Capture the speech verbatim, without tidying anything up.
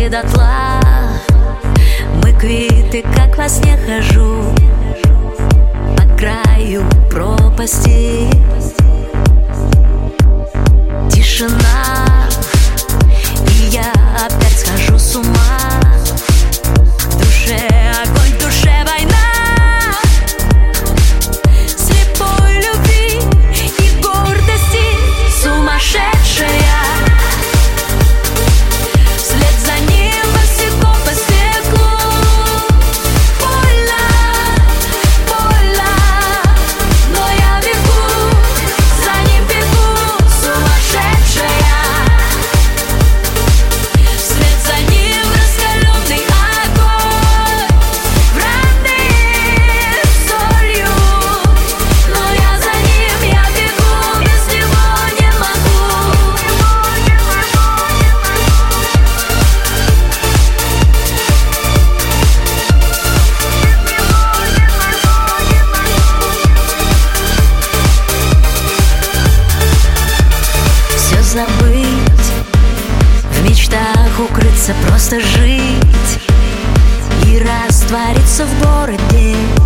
и дотла. Мы квиты, как во сне хожу по краю пропасти. Тишина, и я опять схожу с ума. В душе огонь, в душе война. Слепой любви и гордости сумасшедшая. Вслед за ним босиком по стеклу. Больно, больно, но я бегу, за ним бегу, сумасшедшая. Вслед за ним раскаленный огонь, вранный солью. Но я за ним, я бегу, без него не могу. Все забыть, в мечтах укрыться, просто жить и раствориться в городе.